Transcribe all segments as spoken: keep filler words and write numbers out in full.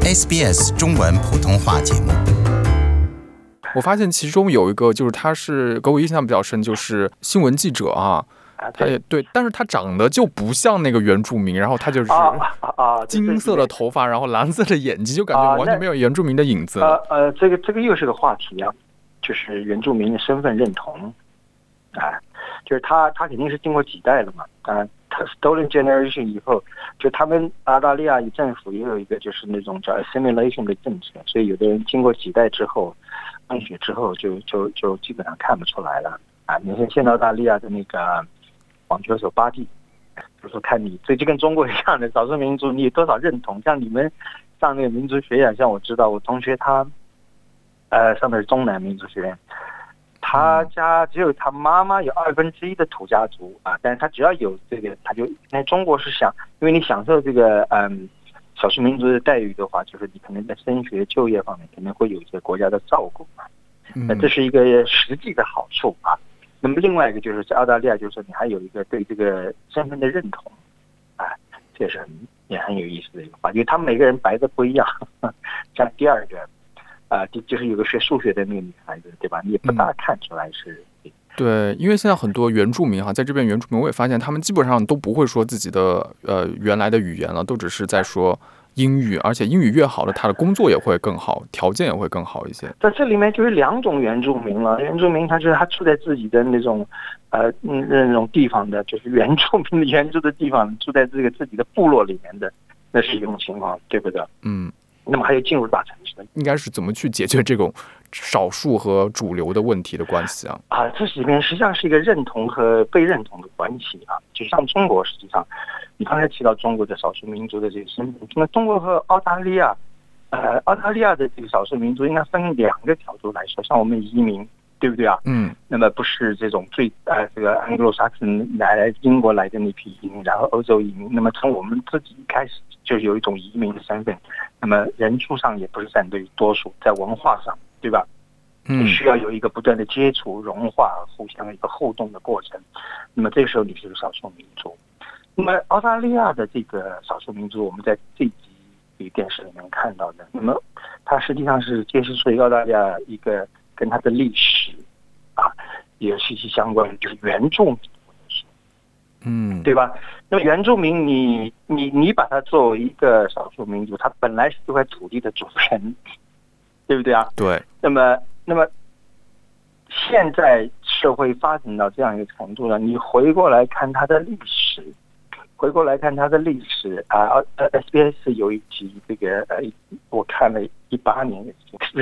S B S 中文普通话节目。 我发现其中有一个，就是他是给我印象比较深，就是新闻记者啊，他也对，但是他长得就不像那个原住民，然后他就是金色的头发，然后蓝色的眼睛，就感觉完全没有原住民的影子了。 呃呃，这个这个又是个话题啊，就是原住民的身份认同啊，就是他他肯定是经过几代了嘛，啊，他 Stolen Generation 以后，就他们澳大利亚政府也有一个就是那种叫 assimilation 的政策，所以有的人经过几代之后。混血之后就就就基本上看不出来了啊！你像现澳大利亚的那个网球手巴蒂，就说看你，所以就跟中国一样的少数民族，你有多少认同？像你们上那个民族学院，像我知道我同学他，呃，上的是中南民族学院，他家只有他妈妈有二分之一的土家族啊，但是他只要有这个，他就在中国是想，因为你享受这个嗯。少数民族的待遇的话，就是你可能在升学、就业方面可能会有一些国家的照顾嘛，那这是一个实际的好处啊。那么另外一个就是在澳大利亚，就是说你还有一个对这个身份的认同，啊，这也是很也很有意思的一个话，因为他们每个人白的不一样。像第二个，啊，就是有个学数学的那个女孩子，对吧？你也不大看出来是。嗯对，因为现在很多原住民哈，在这边原住民我也发现，他们基本上都不会说自己的呃原来的语言了，都只是在说英语，而且英语越好的，他的工作也会更好，条件也会更好一些。 在这里面就是两种原住民了，原住民他就是他住在自己的那种呃那种地方的，就是原住民的原住的地方，住在这个自己的部落里面的，那是一种情况，对不对？ 嗯。 那么还有进入大城市的， 应该是怎么去解决这种少数和主流的问题的关系啊？ 啊，这里面实际上是一个认同和被认同的关系啊。就像中国，实际上，你刚才提到中国的少数民族的这个身份，那中国和澳大利亚，呃，澳大利亚的这个少数民族应该分两个角度来说，像我们移民，对不对啊？ 嗯。 那么不是这种最呃这个 Anglo-Saxon 来英国来的那批移民，然后欧洲移民，那么从我们自己一开始就有一种移民的身份。那么人数上也不是占对多数，在文化上，对吧？你需要有一个不断的接触、融化、互相一个互动的过程。那么这个时候你是少数民族。那么澳大利亚的这个少数民族，我们在这集电视里面看到的，那么它实际上是揭示出澳大利亚一个跟它的历史啊也息息相关，就是原住民。 嗯， 对吧？那么原住民你，你你你把它作为一个少数民族，它本来是这块土地的主人，对不对啊？ 对。 那么，那么现在社会发展到这样一个程度了，你回过来看它的历史，回过来看它的历史啊，呃 ，S B S 有一集这个呃，我看了一八年的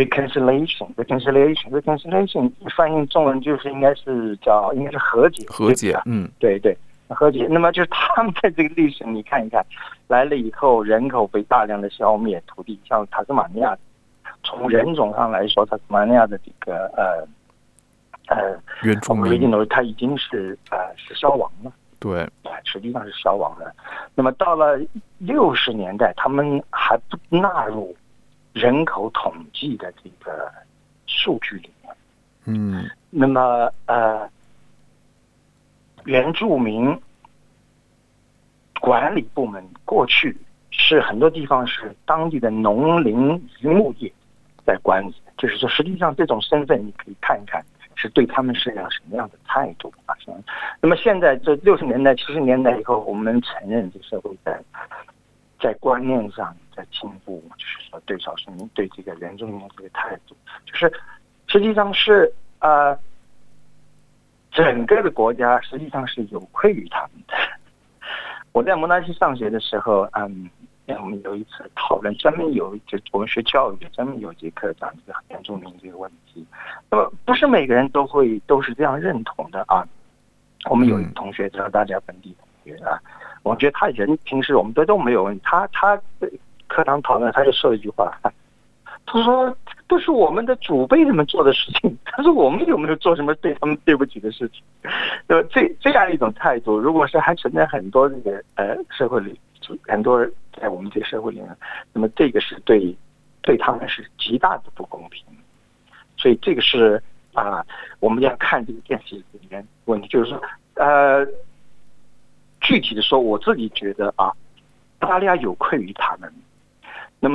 reconciliation，reconciliation，reconciliation 翻译中文就是应该是叫应该是和解， 和解，嗯， 对对。和解，那么就是他们在这个历史，你看一看，来了以后人口被大量的消灭，土地像塔斯马尼亚，从人种上来说，塔斯马尼亚的这个呃呃原住民， 它已经是呃是消亡了， 对， 实际上是消亡了。那么到了六十年代，他们还不纳入人口统计的这个数据里面， 嗯， 那么呃。原住民管理部门过去是很多地方是当地的农林渔牧业在管理，就是说实际上这种身份你可以看一看是对他们是要什么样的态度啊？那么现在这六十年代、七十年代以后，我们承认这个社会在在观念上在进步，就是说对少数民对这个原住民的这个态度，就是实际上是呃。整个的国家实际上是有愧于他们的。我在蒙纳西上学的时候，嗯，我们有一次讨论，专门有就我们学教育的，专门有节课讲这个原住民这个问题。那么不是每个人都会都是这样认同的啊。我们有一个同学，知道大家本地同学啊，我觉得他人平时我们都都没有问题，他他课堂讨论他就说了一句话。他说：“都是我们的祖辈们做的事情。他说我们有没有做什么对他们对不起的事情？呃，这这样一种态度，如果是还存在很多这个呃社会里，很多人在我们这个社会里面，那么这个是对对他们是极大的不公平。所以这个是啊、呃，我们要看这个电视里面问题，就是说呃，具体的说，我自己觉得啊，澳大利亚有愧于他们。那么。”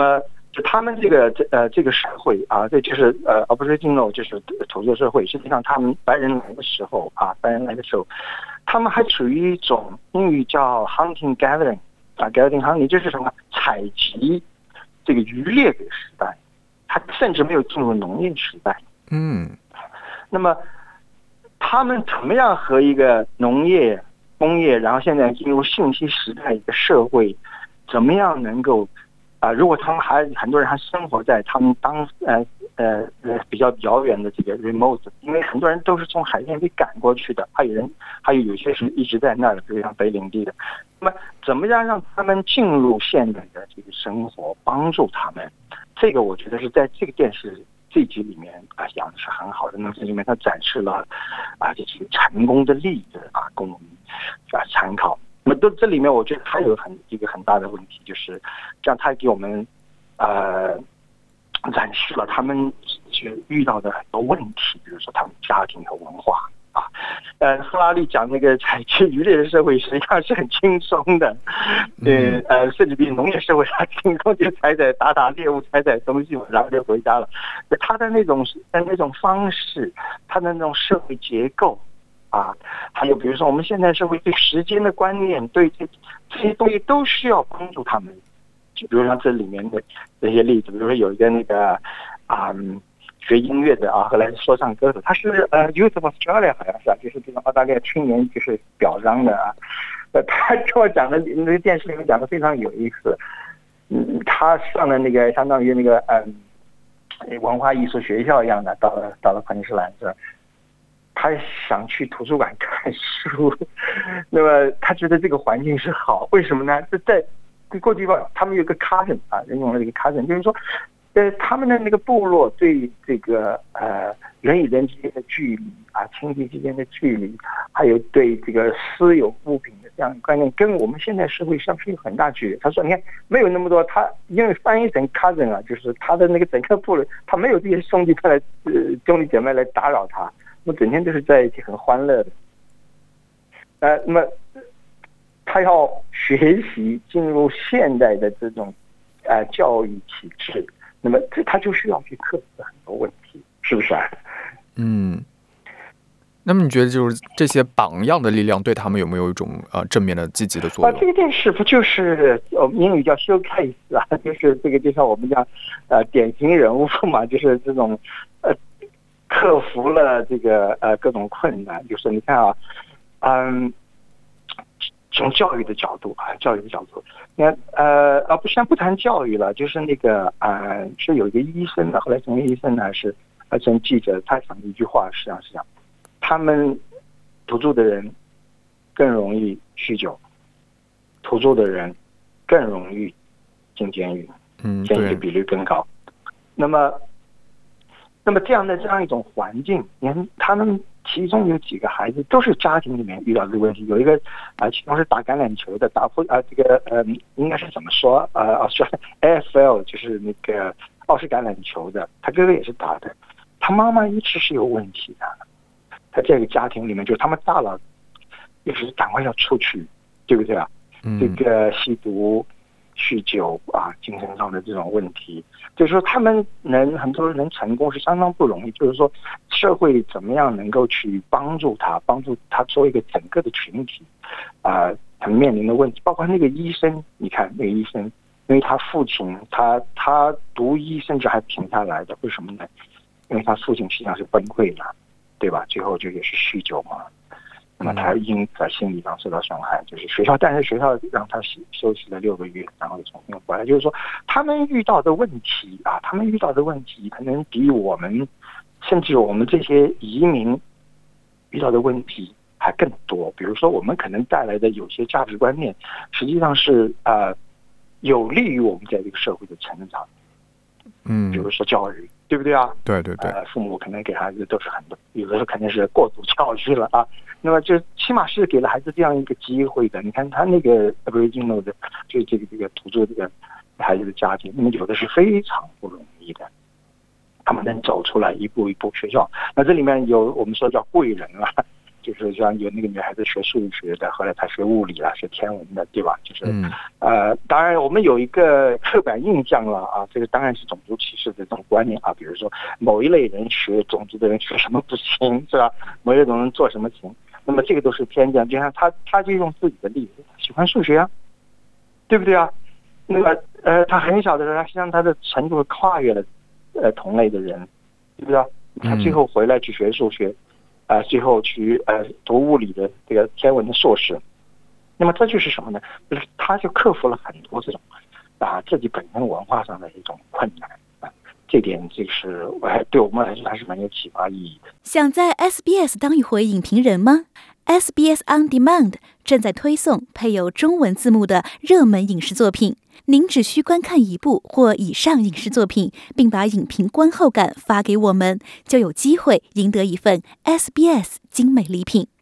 就他们这个这呃这个社会啊，这就是呃 Aboriginal 就是土著社会。实际上，他们白人来的时候啊，白人来的时候，他们还处于一种英语叫 hunting gathering 啊 gathering hunting 就是什么采集这个渔猎的时代，他甚至没有进入农业时代。 嗯， 那么他们怎么样和一个农业、工业，然后现在进入信息时代的社会，怎么样能够？啊、呃，如果他们还很多人还生活在他们当呃呃呃比较遥远的这个 remote， 因为很多人都是从海边被赶过去的，还有人还有有些是一直在那儿的，比如像北领地的。那么怎么样让他们进入现代的这个生活，帮助他们？这个我觉得是在这个电视这集里面啊讲的是很好的。那么这里面他展示了啊这些成功的例子啊，供我们啊参考。那么这这里面，我觉得还有很一个很大的问题，就是这样，他给我们呃展示了他们遇到的很多问题，比如说他们家庭和文化啊。呃，赫拉利讲那个采集渔猎的社会实际上是很轻松的，呃呃，甚至比农业社会还轻松，就采采打打猎物，采采东西，然后就回家了。他的那种的那种方式，他的那种社会结构。啊，还有比如说我们现在社会对时间的观念，对这这些东西都需要帮助他们。就比如像这里面的这些例子，比如说有一个那个啊、嗯、学音乐的啊，后来说唱歌手，他是呃 Youth of Australia 好像是啊，就是这种澳大利亚青年就是表彰的啊。呃，他跟我讲的那个电视里面讲的非常有意思。嗯，他上了那个相当于那个嗯文化艺术学校一样的，到了到了昆士兰这。他想去图书馆看书，那么他觉得这个环境是好，为什么呢？这在过去吧，他们有个 cousin 啊，人用了这个 cousin， 就是说，呃，他们的那个部落对这个呃人与人之间的距离啊，亲戚之间的距离，还有对这个私有物品的这样的观念，跟我们现在社会上是有很大距离。他说，你看没有那么多，他因为翻译成 cousin 啊，就是他的那个整个部落，他没有这些兄弟来呃兄弟姐妹来打扰他。我整天都是在一起很欢乐的，呃，那么他要学习进入现代的这种呃教育体制，那么这他就需要去克服很多问题，是不是啊？ 嗯，那么你觉得就是这些榜样的力量对他们有没有一种呃正面的积极的作用？ 啊，这个电视不就是我们英语叫 showcase 啊，就是这个就像我们讲呃典型人物嘛，就是这种呃。克服了这个呃各种困难，就是你看啊，嗯，从教育的角度啊，教育的角度，你看呃啊不先不谈教育了，就是那个啊、呃、是有一个医生的，后来成为医生呢是呃成记者，他讲的一句话实际上是讲，他们土著的人更容易酗酒，土著的人更容易进监狱， 嗯， 监狱比率更高，那么。那么这样的这样一种环境，你看他们其中有几个孩子都是家庭里面遇到这个问题，有一个啊、呃，其中是打橄榄球的，打扑啊、呃、这个呃应该是怎么说呃哦说 A F L 就是那个澳式橄榄球的，他哥哥也是打的，他妈妈一直是有问题的，在这个家庭里面就是他们大了，就是赶快要出去，对不对啊？ 嗯、 这个吸毒。酗酒啊，精神上的这种问题，就是说他们能很多人能成功是相当不容易。就是说，社会怎么样能够去帮助他，帮助他做一个整个的群体啊，他们面临的问题，包括那个医生，你看那个医生，因为他父亲他他读医甚至还停下来的，为什么呢？因为他父亲实际上是崩溃了，对吧？最后就也是酗酒嘛。那么他因在心理上受到伤害，就是学校，但是学校让他休息了六个月，然后重新回来。就是说，他们遇到的问题啊，他们遇到的问题可能比我们，甚至我们这些移民遇到的问题还更多。比如说，我们可能带来的有些价值观念，实际上是呃有利于我们在这个社会的成长。 嗯， 比如说教育，对不对啊？ 对对对， 呃，父母可能给孩子都是很多，有的时候肯定是过度教育了啊。那么就起码是给了孩子这样一个机会的。你看他那个 Aboriginal 的，就这个这个土著这个孩子的家庭，那么有的是非常不容易的，他们能走出来一步一步学校。那这里面有我们说叫贵人啊，就是就是像有那个女孩子学数学的，后来她学物理了，学天文的，对吧？就是， 嗯、 呃，当然我们有一个刻板印象了啊，这个当然是种族歧视的这种观念啊，比如说某一类人学种族的人学什么不行，是吧？某一种人做什么行，那么这个都是偏见。就像他，他就用自己的例子，喜欢数学啊，对不对啊？那么，呃，他很小的时候，他实际上他的程度跨越了，呃，同类的人，对不对啊？他最后回来去学数学，啊、呃，最后去呃读物理的这个天文的硕士。那么这就是什么呢？就是他就克服了很多这种啊自己本身文化上的一种困难啊，这点就是我还对我们来说还是蛮有启发意义的。 想在 S B S 当一回影评人吗？ S B S On Demand 正在推送配有中文字幕的热门影视作品。您只需观看一部或以上影视作品，并把影评观后感发给我们，就有机会赢得一份 S B S 精美礼品。